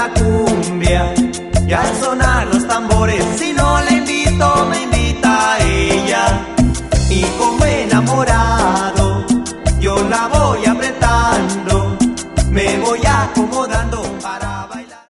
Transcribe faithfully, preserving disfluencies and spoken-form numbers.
la cumbia y al sonar los tambores, si no la invito me invita a ella, y como enamorada